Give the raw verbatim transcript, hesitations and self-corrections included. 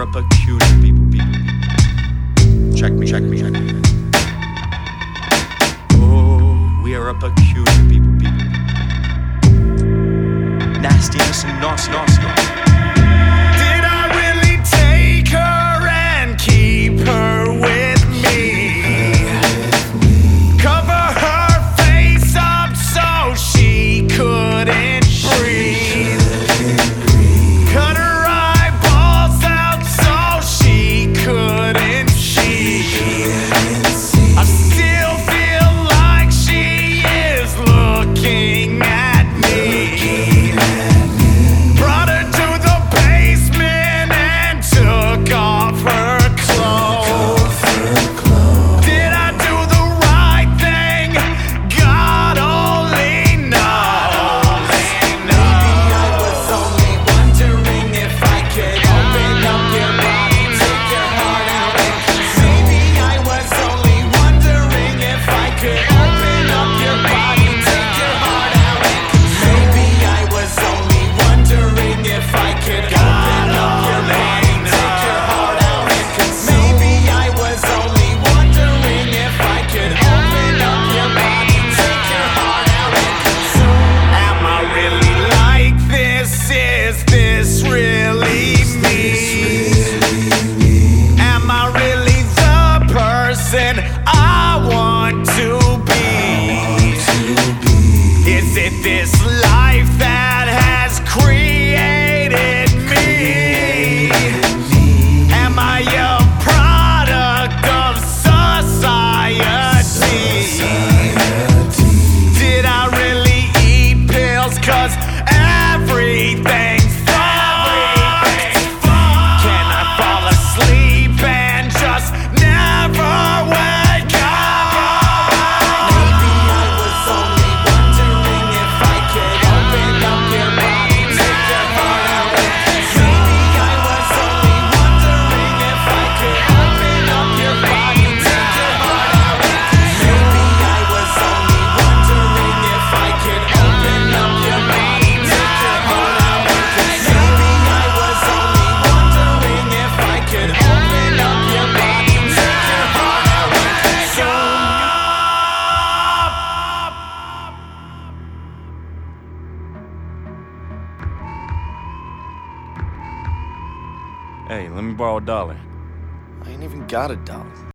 a peculiar people, people. Check me, check me, check me. Oh, we are a peculiar people, people. Nastiness and naughty, naughty, naughty. Did I really take her and keep her with me? Cover her face up so she couldn't breathe. Cut her eyeballs out so she couldn't see. I still feel like she is looking at me. Brought her to the basement and took off her clothes. Did I do the right thing? God only knows. Maybe I was only wondering if I could open up your body, take your heart out and maybe I was only wondering if I could open up your body, take your heart out and maybe I was only wondering if I could open up your body, take your heart out and maybe I was only wondering if I could open up your body, take your heart out and am I really like this? Is this really me? Am I really the person I want to be? Is it this life that has created me? Am I a product of society? Did I really eat pills? Cause everything's fucked. Can I fall asleep and just never wake up? Maybe I was only wondering if I could open up your body, take your heart out. Maybe I was only wondering if I could open up your body, take your heart out. Maybe I was only wondering if I could open up your body, take your heart out. Maybe I was only wondering if I could open up your body, take your heart out. Hey, let me borrow a dollar. I ain't even got a dollar.